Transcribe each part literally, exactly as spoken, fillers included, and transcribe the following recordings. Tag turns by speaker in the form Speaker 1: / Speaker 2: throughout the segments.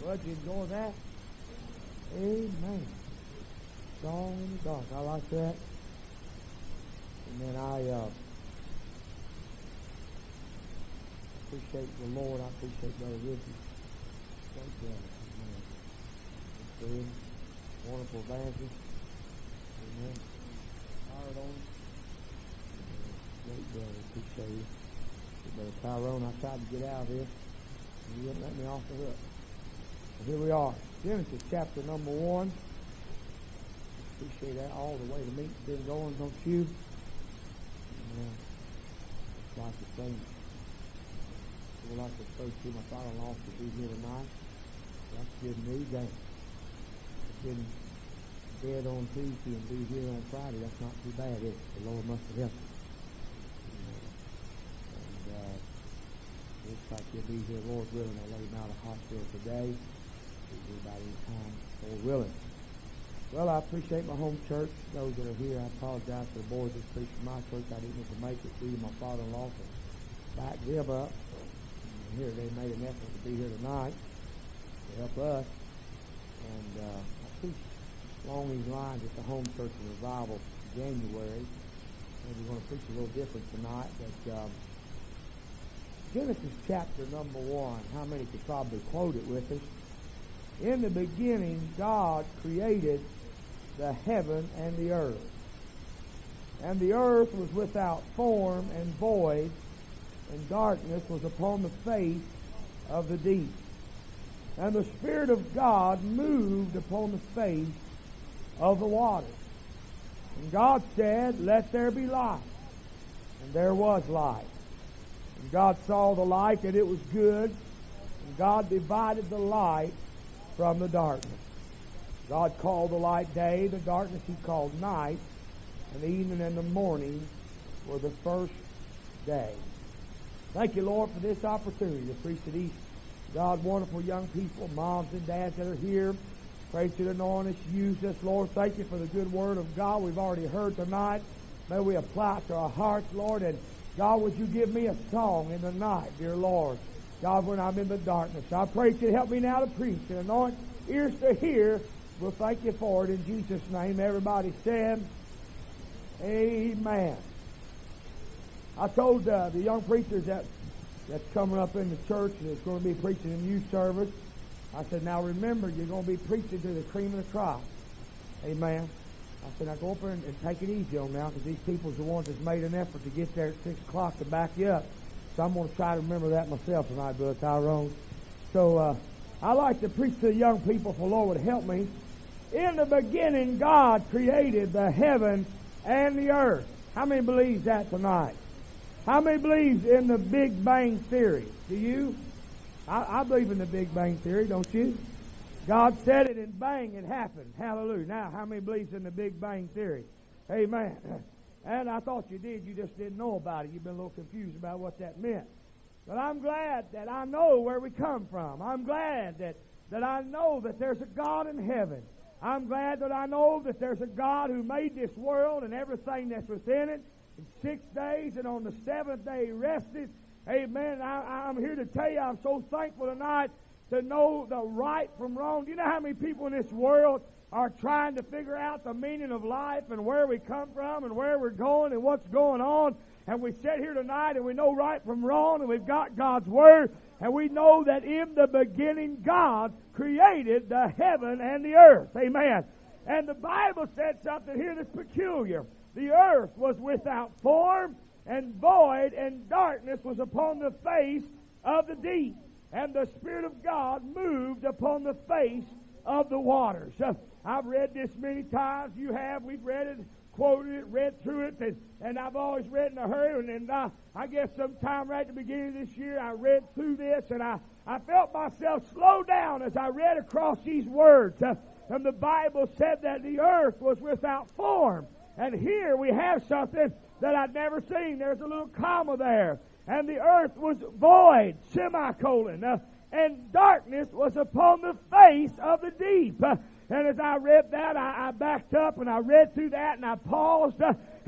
Speaker 1: Bud, you enjoy that? Amen. Song in the dark. I like that. And then I uh, appreciate the Lord. I appreciate Brother Richard. Thank you. Amen. Good. Wonderful evangelist. Amen. Hard on it. Great brother. Appreciate you. Brother Tyrone, I tried to get out of this. You wouldn't let me off the hook. But here we are. Genesis chapter number one. Appreciate that all the way the meet's been going, don't you? Amen. It's like the thing. We'd like to say to my father-in-law to be here tonight. That's good news, ain't it? I've been dead on Tuesday and be here on Friday. That's not too bad, is it? The Lord must have helped us. And uh, looks like he'll be here, Lord willing. I'll let him out of the hospital today. He'll be about any time, Lord willing. Well, I appreciate my home church. Those that are here, I apologize to the boys that preach from my church. I didn't get to make it due to my father-in-law to back them up. And here, they made an effort to be here tonight to help us. And uh, I preach along these lines at the home church in revival in January. And we're going to preach a little different tonight. But um, Genesis chapter number one, how many could probably quote it with us? In the beginning, God created the heaven and the earth. And the earth was without form and void, and darkness was upon the face of the deep. And the Spirit of God moved upon the face of the waters. And God said, "Let there be light." And there was light. And God saw the light, that it was good. And God divided the light from the darkness. God called the light day, the darkness He called night, and the evening and the morning were the first day. Thank you, Lord, for this opportunity to preach to these, God, wonderful young people, moms and dads that are here. Pray to the anoint us, use us, Lord. Thank you for the good word of God we've already heard tonight. May we apply it to our hearts, Lord. And God, would you give me a song in the night, dear Lord? God, when I'm in the darkness, I pray you to help me now to preach and anoint ears to hear. We'll thank you for it in Jesus' name. Everybody said, amen. I told uh, the young preachers that that's coming up in the church and that's going to be preaching in youth service, I said, now remember, you're going to be preaching to the cream of the crop. Amen. I said, now go up there and, and take it easy on now, because these people's the ones that's made an effort to get there at six o'clock to back you up. So I'm going to try to remember that myself tonight, Brother Tyrone. So uh, I like to preach to the young people, for the Lord would help me. In the beginning, God created the heaven and the earth. How many believes that tonight? How many believes in the Big Bang Theory? Do you? I, I believe in the Big Bang Theory, don't you? God said it and bang, it happened. Hallelujah. Now, how many believes in the Big Bang Theory? Amen. And I thought you did. You just didn't know about it. You've been a little confused about what that meant. But I'm glad that I know where we come from. I'm glad that, that I know that there's a God in heaven. I'm glad that I know that there's a God who made this world and everything that's within it in six days, and on the seventh day He rested. Amen. I, I'm here to tell you I'm so thankful tonight to know the right from wrong. Do you know how many people in this world are trying to figure out the meaning of life and where we come from and where we're going and what's going on? And we sit here tonight and we know right from wrong, and we've got God's Word, and we know that in the beginning God created the heaven and the earth. Amen. And the Bible said something here that's peculiar. The earth was without form and void, and darkness was upon the face of the deep. And the Spirit of God moved upon the face of the waters. Uh, I've read this many times. You have. We've read it, quoted it, read through it, and, and I've always read in a hurry. And, and uh, I guess sometime right at the beginning of this year, I read through this, and I, I felt myself slow down as I read across these words. Uh, and the Bible said that the earth was without form. And here we have something that I'd never seen. There's a little comma there. And the earth was void, semicolon, uh, and darkness was upon the face of the deep. Uh, and as I read that, I, I backed up and I read through that and I paused. Uh,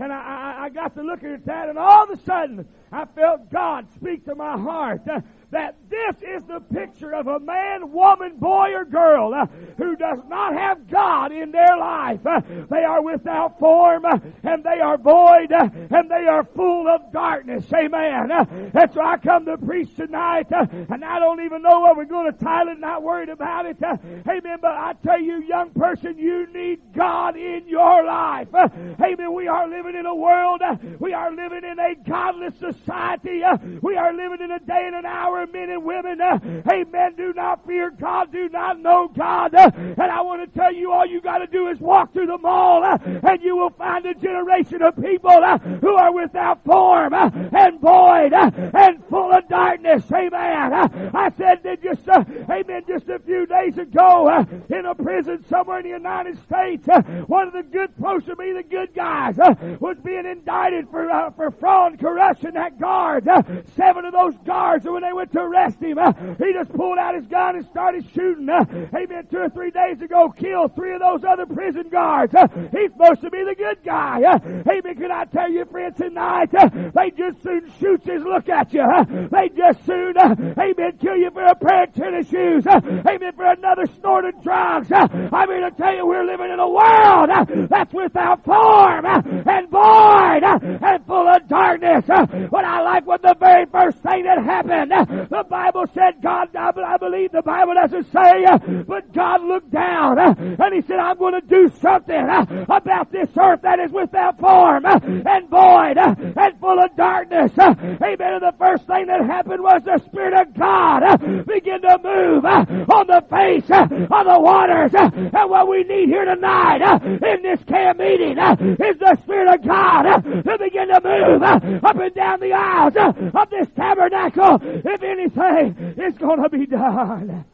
Speaker 1: And I, I, I got to looking at that, and all of a sudden, I felt God speak to my heart uh, that this is the picture of a man, woman, boy, or girl uh, who does not have God in their life. Uh, they are without form, uh, and they are void, uh, and they are full of darkness. Amen. Uh, and so I come to preach tonight, uh, and I don't even know what we're going to title it, not worried about it. Uh, amen. But I tell you, young person, you need God in your life. Uh, amen. We are living in a world, uh, we are living in a godless society. Uh, we are living in a day and an hour, men and women, uh, amen, do not fear God, do not know God. Uh, and I want to tell you, all you got to do is walk through the mall, uh, and you will find a generation of people uh, who are without form uh, and void uh, and full of darkness. Amen. Uh, I said that just, uh, amen, just a few days ago uh, in a prison somewhere in the United States, uh, one of the good, supposed to be the good guys, uh, was being indicted for uh, for fraud and corruption. That guard, uh, seven of those guards, when they went to arrest him, uh, he just pulled out his gun and started shooting. Uh, amen. Two or three days ago, killed three of those other prison guards. Uh, he's supposed to be the good guy. Uh, amen. Can I tell you, friends, tonight, uh, they just soon shoot his look at you. Uh, they just soon, uh, amen, kill you for a pair of tennis shoes. Uh, amen, for another snort of drugs. Uh, I'm here to tell you, we're living in a world uh, that's without form uh, and void uh, and full of darkness. Uh, but I like what the very first thing that happened. Uh, the Bible said, God, I, I believe the Bible doesn't say, uh, but God looked down uh, and He said, I'm going to do something uh, about this earth that is without form uh, and void uh, and full of darkness. Uh, amen. And the first thing that happened was the Spirit of God uh, began to move uh, on the face uh, of the waters. Uh, and what we need here tonight uh, in this camp meeting uh, is the Spirit of God uh, to begin to move uh, up and down the aisles uh, of this tabernacle. If anything is going to be done.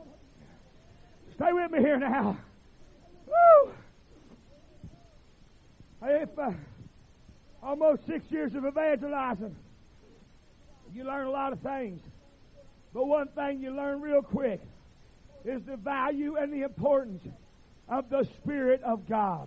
Speaker 1: Stay with me here now. Woo! If uh, almost six years of evangelizing, you learn a lot of things. But one thing you learn real quick is the value and the importance of the Spirit of God.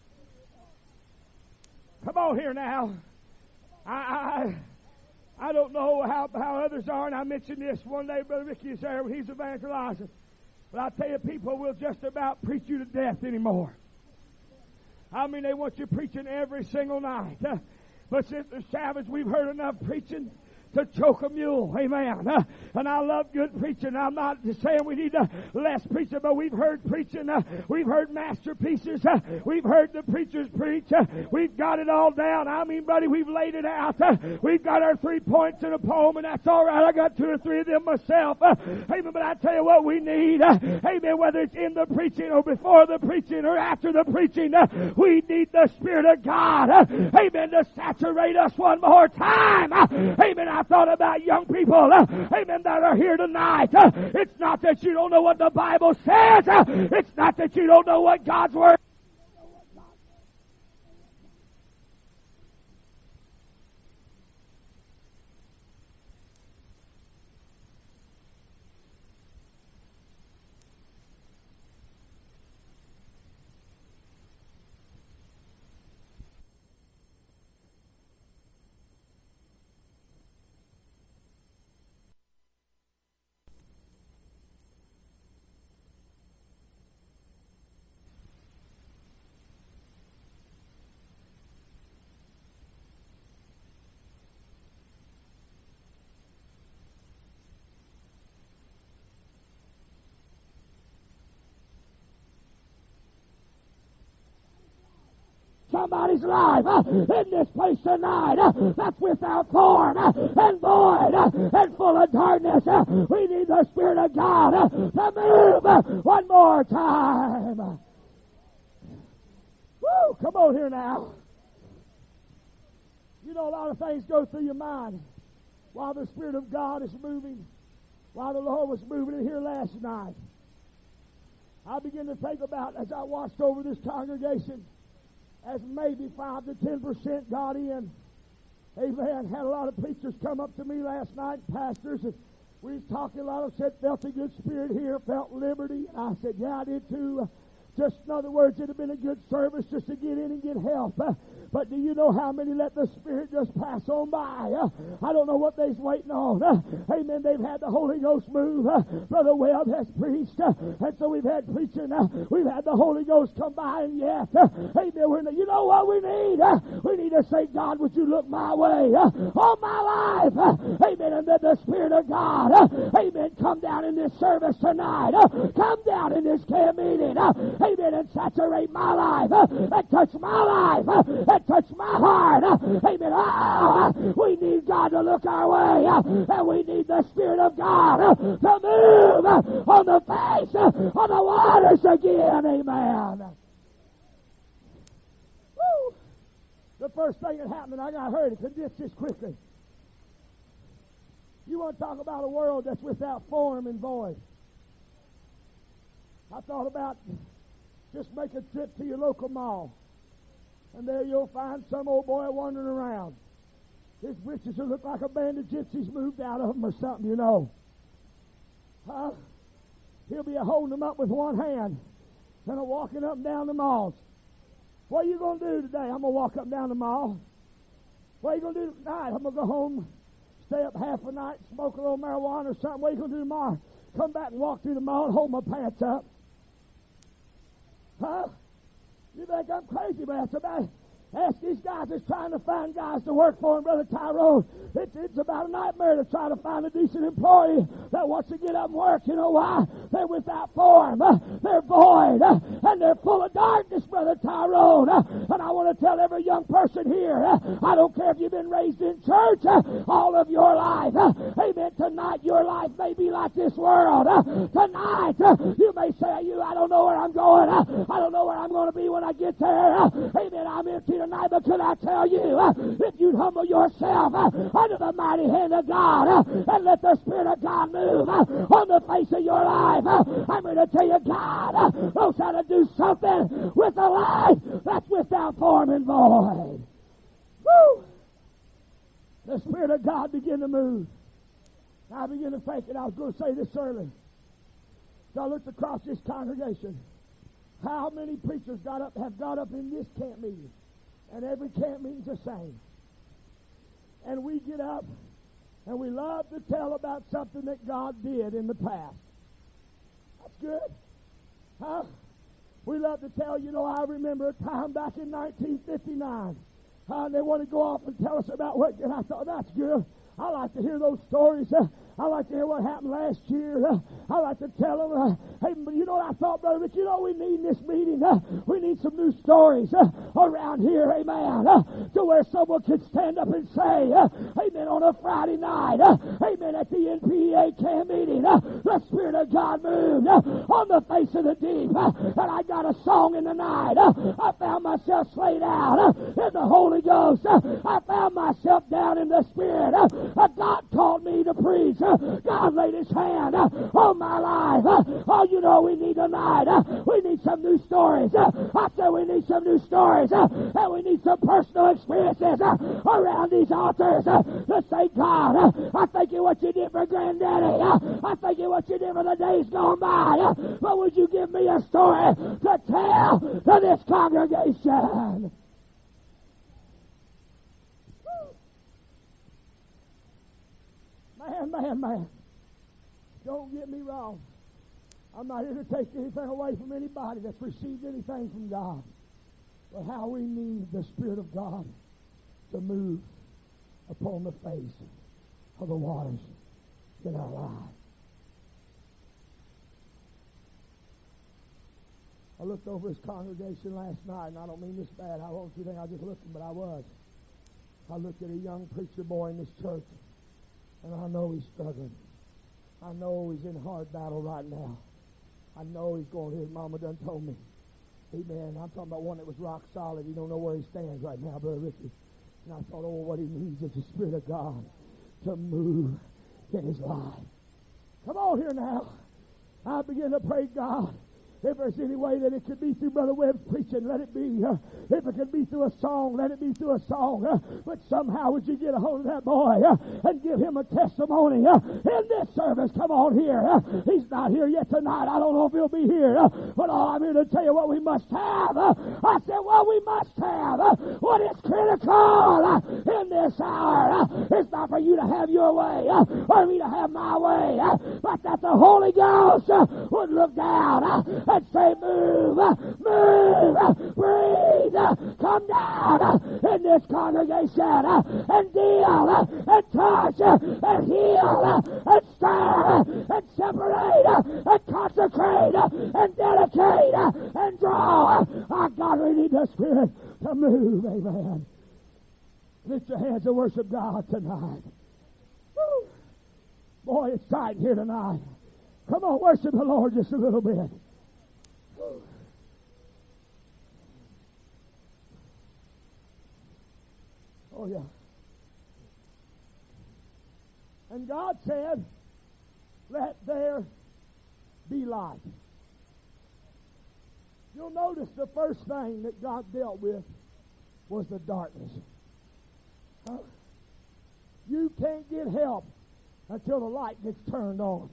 Speaker 1: Come on here now. I I, I don't know how, how others are, and I mentioned this one day. Brother Ricky is there when he's evangelizing. But I tell you, people will just about preach you to death anymore. I mean, they want you preaching every single night. Uh, but since the Sabbath, we've heard enough preaching to choke a mule. Amen. Uh, and I love good preaching. I'm not just saying we need uh, less preaching, but we've heard preaching. Uh, we've heard masterpieces. Uh, we've heard the preachers preach. Uh, we've got it all down. I mean, buddy, we've laid it out. Uh, we've got our three points in a poem, and that's all right. I got two or three of them myself. Uh, amen. But I tell you what we need. Uh, amen. Whether it's in the preaching or before the preaching or after the preaching, uh, we need the Spirit of God. Uh, amen. To saturate us one more time. Uh, amen. I thought about young people, uh, amen, that are here tonight. Uh, it's not that you don't know what the Bible says. Uh, it's not that you don't know what God's Word. Somebody's life uh, in this place tonight uh, that's without form uh, and void uh, and full of darkness. Uh, we need the Spirit of God uh, to move uh, one more time. Woo! Come on here now. You know, a lot of things go through your mind while the Spirit of God is moving, while the Lord was moving in here last night. I begin to think about, as I watched over this congregation, as maybe five to ten percent got in. Amen. Had a lot of preachers come up to me last night, pastors, and we was talking. A lot of them said, felt a good spirit here, felt liberty. And I said, yeah, I did too. Just, in other words, it'd have been a good service just to get in and get help. Uh, But do you know how many let the Spirit just pass on by? Uh, I don't know what they're waiting on. Uh, amen. They've had the Holy Ghost move. Uh, Brother Webb has preached. Uh, and so we've had preaching. Uh, we've had the Holy Ghost come by, and yet, uh, amen, we're, you know what we need? Uh, we need to say, God, would you look my way? Uh, all my life. Uh, amen. And let the Spirit of God, uh, amen, come down in this service tonight. Uh, come down in this camp meeting. Uh, amen. And saturate my life. Uh, and touch my life. Uh, and touch my heart. Uh, amen. Oh, uh, we need God to look our way. Uh, and we need the Spirit of God uh, to move uh, on the face uh, of the waters again. Amen. Woo. The first thing that happened, I got heard it. Condense this quickly. You want to talk about a world that's without form and void. I thought about just make a trip to your local mall. And there you'll find some old boy wandering around. His breeches will look like a band of gypsies moved out of them or something, you know. Huh? He'll be holding them up with one hand and a walking up and down the malls. What are you going to do today? I'm going to walk up and down the mall. What are you going to do tonight? I'm going to go home, stay up half a night, smoke a little marijuana or something. What are you going to do tomorrow? Come back and walk through the mall and hold my pants up. Huh? You think I'm crazy, but that's about it. Ask these guys that's trying to find guys to work for him, Brother Tyrone. It's, it's about a nightmare to try to find a decent employee that wants to get up and work. You know why? They're without form. Uh, they're void. Uh, and they're full of darkness, Brother Tyrone. Uh, and I want to tell every young person here, uh, I don't care if you've been raised in church uh, all of your life. Uh, amen. Tonight your life may be like this world. Uh, tonight uh, you may say, you, I don't know where I'm going. Uh, I don't know where I'm going to be when I get there. Uh, amen. I'm empty tonight, but can I tell you, uh, if you'd humble yourself uh, under the mighty hand of God uh, and let the Spirit of God move uh, on the face of your life, uh, I'm going to tell you, God uh, knows how to do something with a life that's without form and void. Woo! The Spirit of God began to move. I began to think, and I was going to say this early. So I looked across this congregation. How many preachers got up, have got up in this camp meeting? And every camp meeting's the same. And we get up and we love to tell about something that God did in the past. That's good. Huh? We love to tell, you know, I remember a time back in nineteen fifty-nine. Uh, and they want to go off and tell us about what, and I thought, that's good. I like to hear those stories. Uh, I like to hear what happened last year. Uh, I like to tell them. Uh, hey, but you know what I thought, Brother Rick? You know what we need in this meeting? Uh, we need some new stories uh, around here, amen, uh, to where someone can stand up and say, uh, amen, on a Friday night, uh, amen, at the N P A camp meeting, uh, the Spirit of God moved uh, on the face of the deep. Uh, and I got a song in the night. Uh, I found myself slayed out uh, in the Holy Ghost. Uh, I found myself down in the Spirit. Uh, uh, God called me to preach. God laid His hand uh, on my life. Uh, oh, you know we need tonight. Uh, we need some new stories. Uh, I said we need some new stories. Uh, and we need some personal experiences uh, around these altars uh, to say, God, uh, I thank you what you did for Granddaddy. Uh, I thank you what you did for the days gone by. Uh, but would you give me a story to tell to this congregation? Man, man, man. Don't get me wrong. I'm not here to take anything away from anybody that's received anything from God. But how we need the Spirit of God to move upon the face of the waters in our lives. I looked over his congregation last night, and I don't mean this bad. I won't you think I just looked, but I was. I looked at a young preacher boy in this church. And I know he's struggling. I know he's in a hard battle right now. I know he's going, his mama done told me. Amen. I'm talking about one that was rock solid. You don't know where he stands right now, Brother Ricky. And I thought, oh, what he needs is the Spirit of God to move in his life. Come on here now. I begin to pray, God, If there's any way that it could be through Brother Webb's preaching, let it be. Uh, if it could be through a song, let it be through a song. Uh, but somehow would you get a hold of that boy uh, and give him a testimony uh, in this service? Come on here. Uh, he's not here yet tonight. I don't know if he'll be here. Uh, but all I'm here to tell you what we must have. Uh, I said what we must have. Uh, what is critical uh, in this hour. Uh, it's not for you to have your way uh, or me to have my way. Uh, but that the Holy Ghost uh, would look down uh, and say, move, uh, move, uh, breathe, uh, come down uh, in this congregation uh, and deal uh, and touch uh, and heal uh, and stir uh, and separate uh, and consecrate uh, and dedicate uh, and draw. Uh, our God, we need the Spirit to move. Amen. Lift your hands and worship God tonight. Woo. Boy, it's tight here tonight. Come on, worship the Lord just a little bit. Woo. Oh, yeah. And God said, let there be light. You'll notice the first thing that God dealt with was the darkness. Huh? You can't get help until the light gets turned on.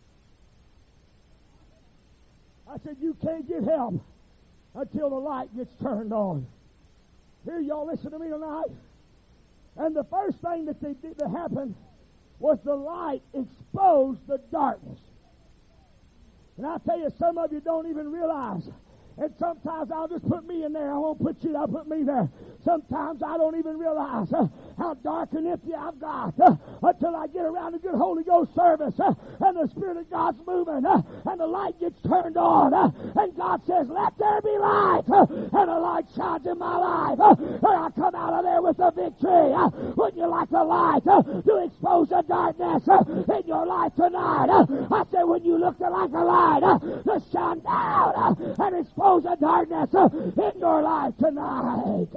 Speaker 1: I said you can't get help until the light gets turned on. Here, y'all listen to me tonight. And the first thing that they did that happened was the light exposed the darkness. And I tell you, some of you don't even realize. And sometimes I'll just put me in there. I won't put you, I'll put me there. Sometimes I don't even realize uh, how dark and empty I've got uh, until I get around a good Holy Ghost service uh, and the Spirit of God's moving uh, and the light gets turned on uh, and God says, let there be light uh, and the light shines in my life uh, and I come out of there with a victory. Uh, wouldn't you like the light uh, to expose the darkness uh, in your life tonight? Uh, I said, when you look like a light uh, to shine down uh, and expose the darkness uh, in your life tonight.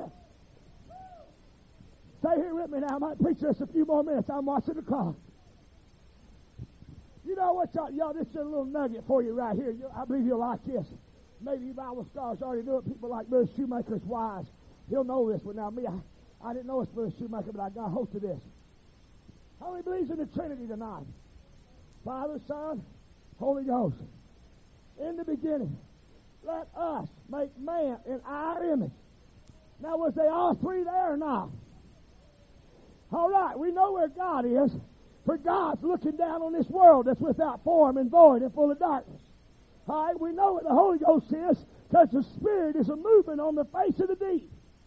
Speaker 1: Stay here with me now. I might preach this a few more minutes. I'm watching the clock. You know what, y'all? Y'all, this is a little nugget for you right here. You, I believe you'll like this. Maybe you Bible scholars already know it. People like Brother Shoemaker's wise. He'll know this. But now me, I, I didn't know it's Brother Shoemaker, but I got a hold of this. How many believes in the Trinity tonight? Father, Son, Holy Ghost. In the beginning, let us make man in our image. Now, was they all three there or not? All right, we know where God is, for God's looking down on this world that's without form and void and full of darkness. All right, we know what the Holy Ghost is, because the Spirit is a movement on the face of the deep.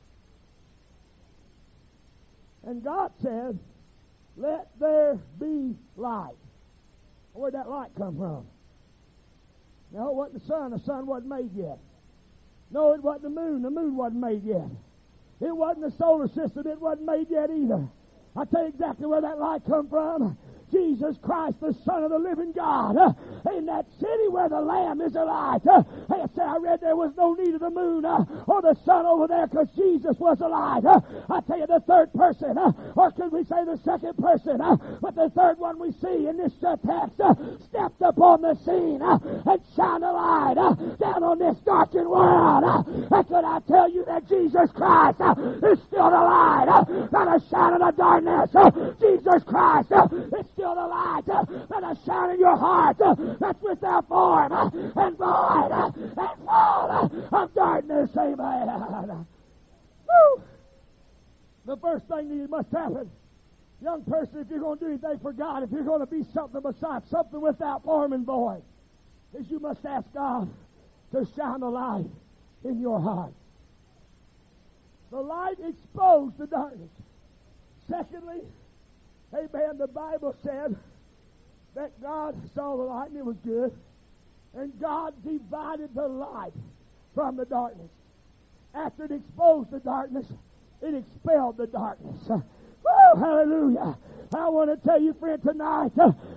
Speaker 1: And God said, let there be light. Where'd that light come from? No, it wasn't the sun. The sun wasn't made yet. No, it wasn't the moon. The moon wasn't made yet. It wasn't the solar system. It wasn't made yet either. I'll tell you exactly where that light come from. Jesus Christ, the Son of the living God, uh, in that city where the Lamb is a light. Uh, I said, I read there was no need of the moon uh, or the sun over there because Jesus was a light. Uh, I tell you, the third person, uh, or could we say the second person, uh, but the third one we see in this uh, text uh, stepped upon the scene uh, and shined a light uh, down on this darkened world. Uh, and could I tell you that Jesus Christ uh, is still the light, uh, not a shine in the darkness. Uh, Jesus Christ uh, is still the light uh, that is shining in your heart uh, that's without form uh, and void uh, and full uh, of darkness. Amen. Woo. The first thing that you must happen, young person, if you're going to do anything for God, if you're going to be something besides something without form and void, is you must ask God to shine the light in your heart. The light exposed the darkness. Secondly, amen, the Bible said that God saw the light and it was good, and God divided the light from the darkness. After it exposed the darkness, it expelled the darkness. Woo, hallelujah. I want to tell you, friend, tonight, uh,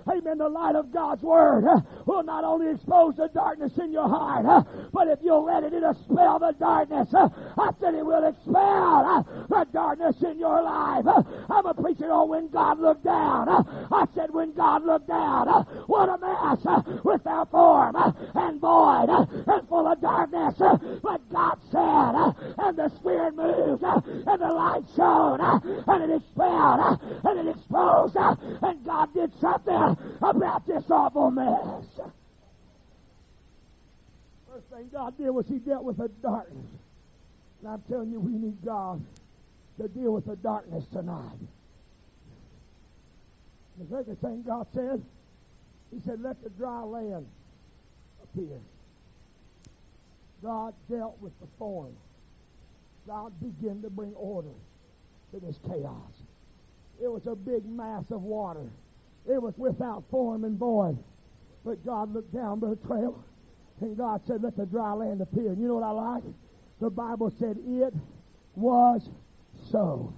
Speaker 1: amen, the light of God's Word uh, will not only expose the darkness in your heart, uh, but if you'll let it, it'll expel the darkness. Uh, I said it will expel uh, the darkness in your life. Uh, I'm a preacher on when God looked down. Uh, I said when God looked down, uh, what a mess, uh, without form uh, and void uh, and full of darkness. Uh, but God said, uh, and the Spirit moved, uh, and the light shone, uh, and it expelled, uh, and it exposed, uh, and God did something about this awful mess. First thing God did was He dealt with the darkness. And I'm telling you, we need God to deal with the darkness tonight. The second thing God said, He said, let the dry land appear. God dealt with the form. God began to bring order to this chaos. It was a big mass of water. It was without form and void. But God looked down by the trail, and God said, let the dry land appear. And you know what I like? The Bible said it was so.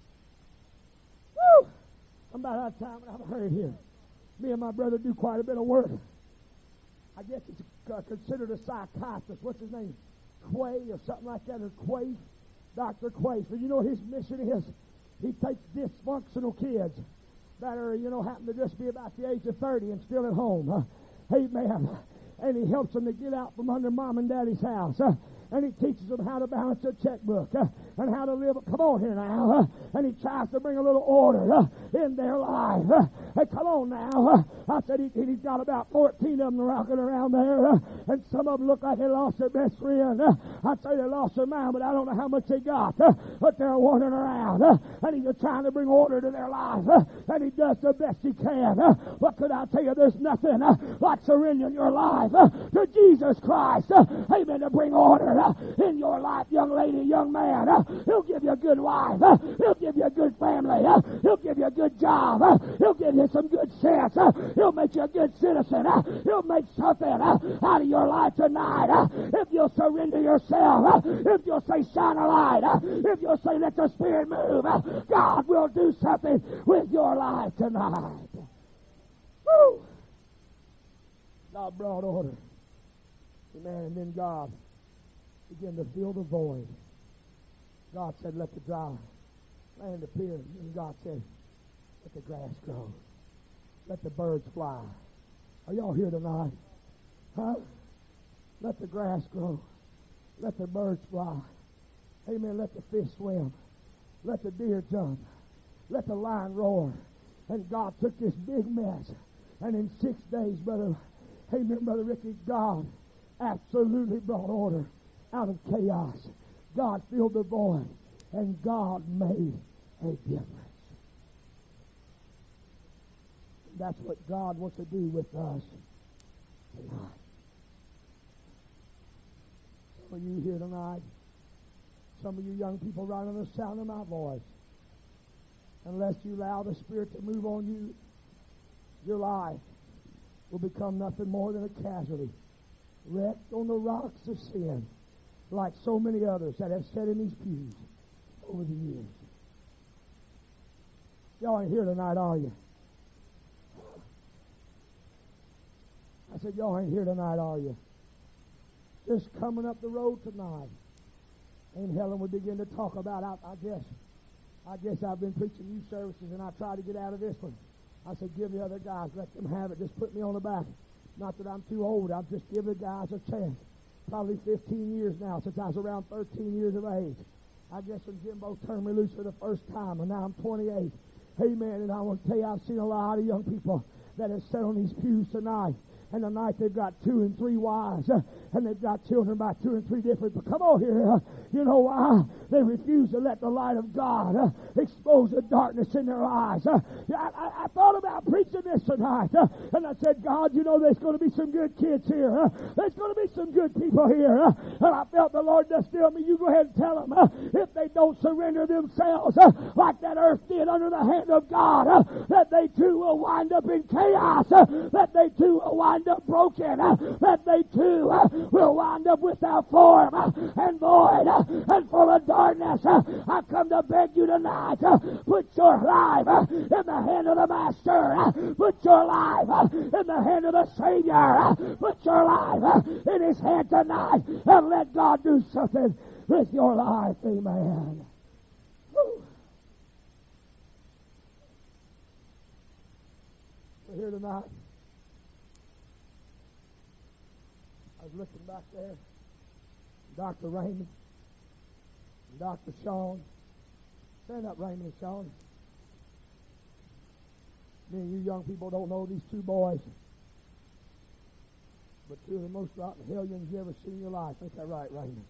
Speaker 1: Woo! I'm about out of time, and I'm hurried here. Me and my brother do quite a bit of work. I guess it's uh, considered a psychiatrist. What's his name? Quay or something like that, or Quay. Doctor Quay. So you know what his mission is? He takes dysfunctional kids that are, you know, happen to just be about the age of thirty and still at home. Uh, amen. And he helps them to get out from under mom and daddy's house. Uh, and he teaches them how to balance a checkbook uh, and how to live. Come on here now. Uh, and he tries to bring a little order uh, in their life. Uh, hey, come on now. Uh, I said he, he's got about fourteen of them rocking around there. Uh, and some of them look like they lost their best friend. Uh, I'd say they lost their mind, but I don't know how much they got. Uh, but they're wandering around. Uh, and he's just trying to bring order to their life. Uh, and he does the best he can. Uh, what could I tell you? There's nothing uh, like surrendering your life uh, to Jesus Christ. Uh, amen. To bring order uh, in your life, young lady, young man. Uh, he'll give you a good wife. Uh, he'll give you a good family. Uh, he'll give you a good job. Uh, he'll give you some good sense. Uh, he'll make you a good citizen. Uh, he'll make something uh, out of your life tonight. Uh, if you'll surrender yourself, uh, if you'll say shine a light, uh, if you'll say let the Spirit move, uh, God will do something with your life tonight. Woo! God brought order. Amen. And then God began to fill the void. God said, let the dry land appear. And God said, let the grass grow. Let the birds fly. Are y'all here tonight? Huh? Let the grass grow. Let the birds fly. Amen. Let the fish swim. Let the deer jump. Let the lion roar. And God took this big mess. And in six days, brother, amen, Brother Ricky, God absolutely brought order out of chaos. God filled the void, and God made a difference. That's what God wants to do with us tonight. Some of you here tonight, some of you young people right on the sound of my voice, unless you allow the Spirit to move on you, your life will become nothing more than a casualty, wrecked on the rocks of sin, like so many others that have sat in these pews over the years. Y'all ain't here tonight, are you? I said, y'all ain't here tonight, are you? Just coming up the road tonight. And Helen would begin to talk about, I, I guess, I guess I've been preaching youth services, and I tried to get out of this one. I said, give the other guys, let them have it. Just put me on the back. Not that I'm too old. I'll just give the guys a chance. Probably fifteen years now, since I was around thirteen years of age. I guess when Jimbo turned me loose for the first time, and now I'm twenty-eight. Amen. And I want to tell you, I've seen a lot of young people that have sat on these pews tonight. And tonight they've got two and three wives, uh, and they've got children by two and three different. But come on here, uh, you know why? They refuse to let the light of God uh, expose the darkness in their eyes. Uh, I, I, I thought about preaching this tonight, uh, and I said, God, you know there's going to be some good kids here. Uh, there's going to be some good people here. Uh, and I felt the Lord just tell me, you go ahead and tell them, uh, if they don't surrender themselves uh, like that earth did under the hand of God, uh, that they too will wind up in chaos, uh, that they too will wind up broken, uh, that they too uh, will wind up without form and void and full of darkness. I come to beg you tonight, put your life in the hand of the Master. Put your life in the hand of the Savior. Put your life in His hand tonight and let God do something with your life. Amen. Woo. We're here tonight. I was looking back there. Doctor Raymond and Doctor Sean. Stand up, Raymond and Sean. Many of you young people don't know these two boys, but two of the most rotten hellions you ever seen in your life. Ain't that right, Raymond?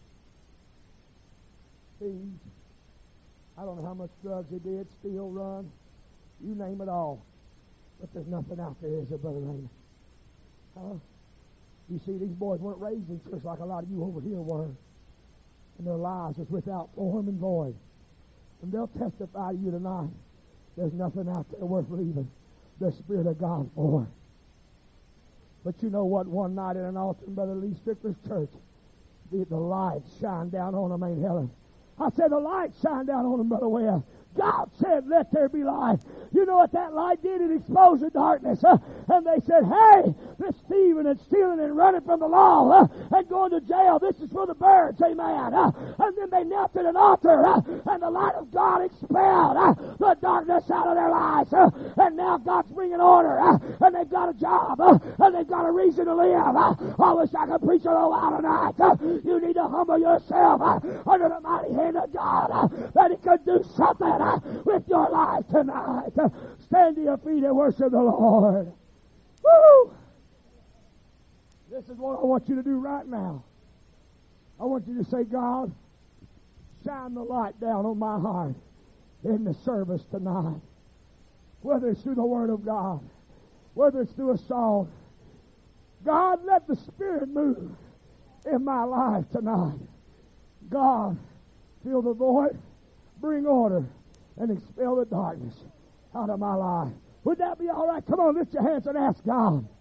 Speaker 1: Thieves. I don't know how much drugs they did, steal, run, you name it all. But there's nothing out there, is there, Brother Raymond? Huh? You see, these boys weren't raised in church like a lot of you over here were. And their lives was without form and void. And they'll testify to you tonight. There's nothing out there worth leaving the Spirit of God for. But you know what? One night at an altar in Brother Lee Strickler's church, the, the light shined down on them, Aunt Helen. I said, the light shined down on them, Brother Webb. God said, let there be light. You know what that light did? It exposed the darkness. Uh, and they said, hey, this thieving and stealing and running from the law uh, and going to jail, this is for the birds, amen. Uh, and then they knelt at an altar uh, and the light of God expelled uh, the darkness out of their lives. Uh, and now God's bringing order. Uh, and they've got a job. Uh, and they've got a reason to live. Uh, I wish I could preach a little while tonight. Uh, you need to humble yourself uh, under the mighty hand of God uh, that He could do something uh, with your life tonight. Uh, stand to your feet and worship the Lord. Woo! This is what I want you to do right now. I want you to say, God, shine the light down on my heart in the service tonight. Whether it's through the Word of God, whether it's through a song. God, let the Spirit move in my life tonight. God, fill the void, bring order, and expel the darkness out of my life. Would that be all right? Come on, lift your hands and ask God.